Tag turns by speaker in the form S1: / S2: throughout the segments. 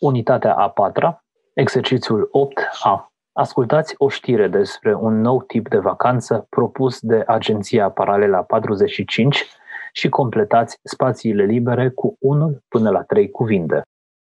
S1: Unitatea a patra, exercițiul 8A. Ascultați o știre despre un nou tip de vacanță propus de Agenția Paralela 45 și completați spațiile libere cu 1 până la 3 cuvinte.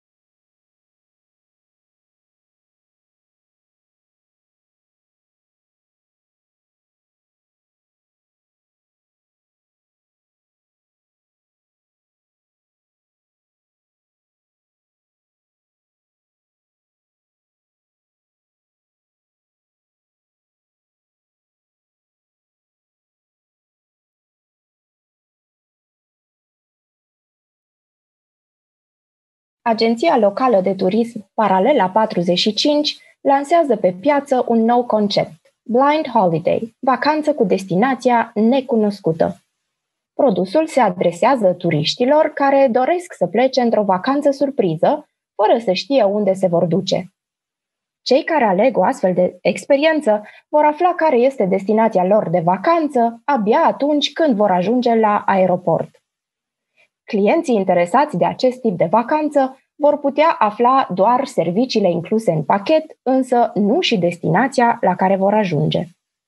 S2: Agenția locală de turism Paralela 45 lansează pe piață un nou concept, Blind Holiday, vacanță cu destinația necunoscută. Produsul se adresează turiștilor care doresc să plece într-o vacanță surpriză, fără să știe unde se vor duce. Cei care aleg o astfel de experiență vor afla care este destinația lor de vacanță abia atunci când vor ajunge la aeroport. Clienții interesați de acest tip de vacanță vor putea afla doar serviciile incluse în pachet, însă nu și destinația la care vor ajunge.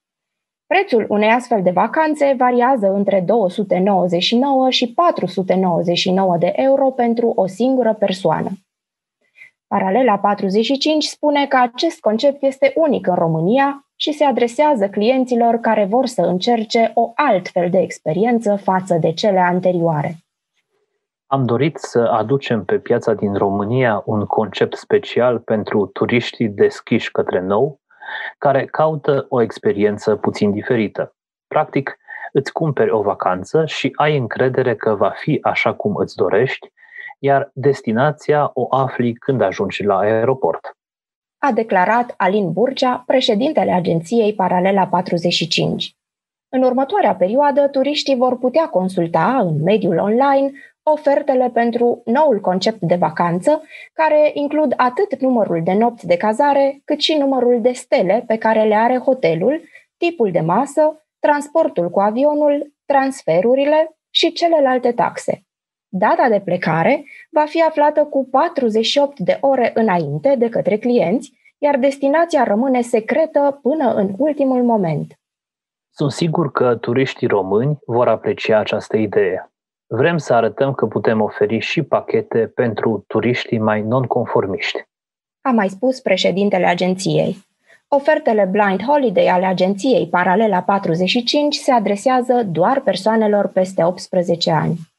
S2: Prețul unei astfel de vacanțe variază între 299 și 499 de euro pentru o singură persoană. Paralela 45 spune că acest concept este unic în România și se adresează clienților care vor să încerce o altfel de experiență față de cele anterioare.
S1: Am dorit să aducem pe piața din România un concept special pentru turiștii deschiși către nou, care caută o experiență puțin diferită. Practic, îți cumperi o vacanță și ai încredere că va fi așa cum îți dorești, iar destinația o afli când ajungi la aeroport.
S2: A declarat Alin Burgea, președintele agenției Paralela 45. În următoarea perioadă, turiștii vor putea consulta în mediul online ofertele pentru noul concept de vacanță, care includ atât numărul de nopți de cazare, cât și numărul de stele pe care le are hotelul, tipul de masă, transportul cu avionul, transferurile și celelalte taxe. Data de plecare va fi aflată cu 48 de ore înainte de către clienți, iar destinația rămâne secretă până în ultimul moment.
S1: Sunt sigur că turiștii români vor aprecia această idee. Vrem să arătăm că putem oferi și pachete pentru turiștii mai nonconformiști.
S2: A mai spus președintele agenției. Ofertele Blind Holiday ale agenției Paralela 45 se adresează doar persoanelor peste 18 ani.